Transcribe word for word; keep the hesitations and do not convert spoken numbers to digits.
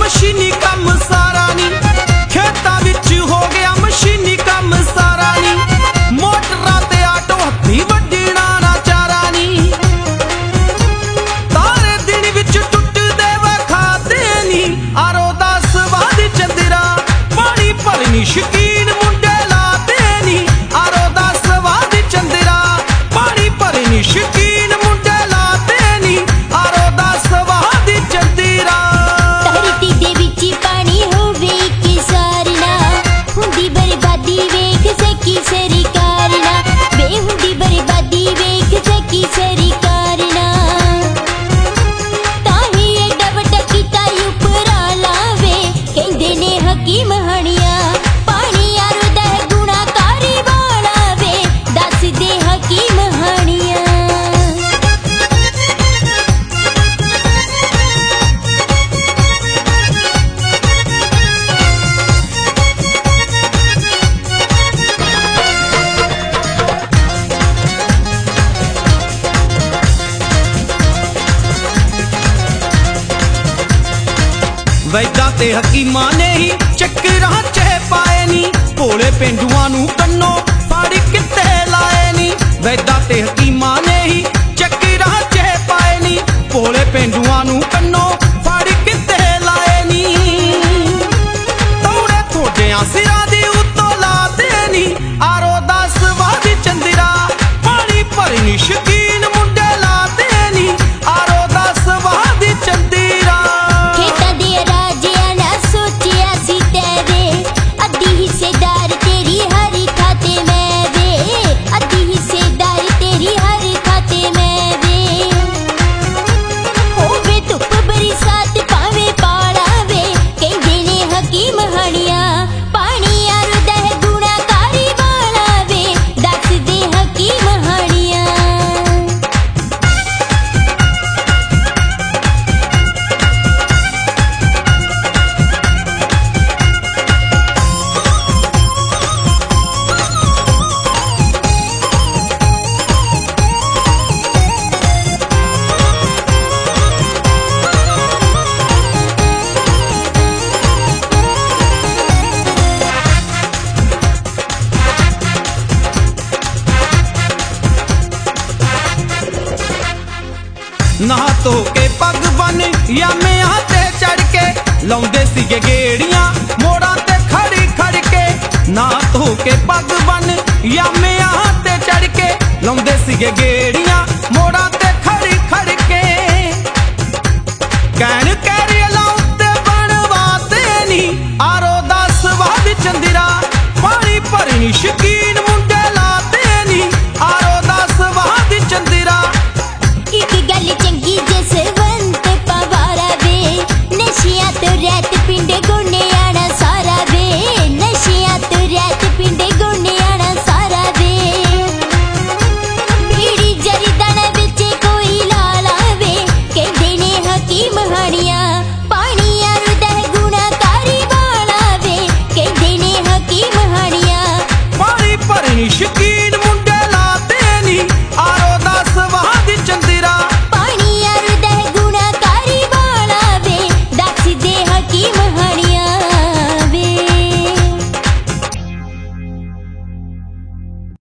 मशीनी कम सारा नी, खेतां विच हो गया मशीनी कम सारा नी, मोटरां ते आटो हत्थी वड्डणा ना चारा नी, तारे दिन विच टुटदे वखाते नी, आरो दा स्वाद चंदरा पानी भरनी शकीन मुंडे लाते नी, आरो दा स्वाद चंदरा पानी भरनी शकीन मुंडे लाते नी, आरो दा स्वाद चंदरा। धरती दे विच पानी होवे कि सारना, हुंदी बर्बादी वेख सकी सरकार ना, वे हुंदी बर्बादी वेख सकी सरकार ना, ताही एडा वड्डा कीता उपरा लावे, कहंदे ने हकीम हणिया पानी यारो दा गुणाकारी वाला वे, दस दे हकीम हणिया। वैदां ते हकीमां ने ही चक्करां च पाए नी, भोले पेंडुआं नूं कन्नों फड़ किते लाए नी, वैदां ते हकीमां ने ही चक्करां च पाए नी, भोले पेंडुआं नूं कन्नों फड़ किते लाए नी, तौड़े थोड़ियां सिरां दी उत्तों लाते नी, आरो दा स्वाद चंदरा पानी भरनी शकीन मुंडे लाते नी, आरो दा स्वाद चंदरा। खेतां दे राजिया ना सोचिया सी तेरे, अद्धी हिस्सेदार तेरी हर खाते मैं वे, अद्धी हिस्सेदार तेरी हर खाते मैं वे, होवे धुप बरसात पावे पाला वे, कहंदे ने हकीम हणिया पानी यारो दा गुणाकारी वाला वे, दस दे हकीम हणिया। नहा धो के पग बन यामियां ते चढ़ के, लाउंदे सीगे गेड़ियां मोड़ां ते खड़ी खड़ के, नहा धो के पग बन यामियां ते चढ़ के, लाउंदे सीगे गेड़ियां मोड़ां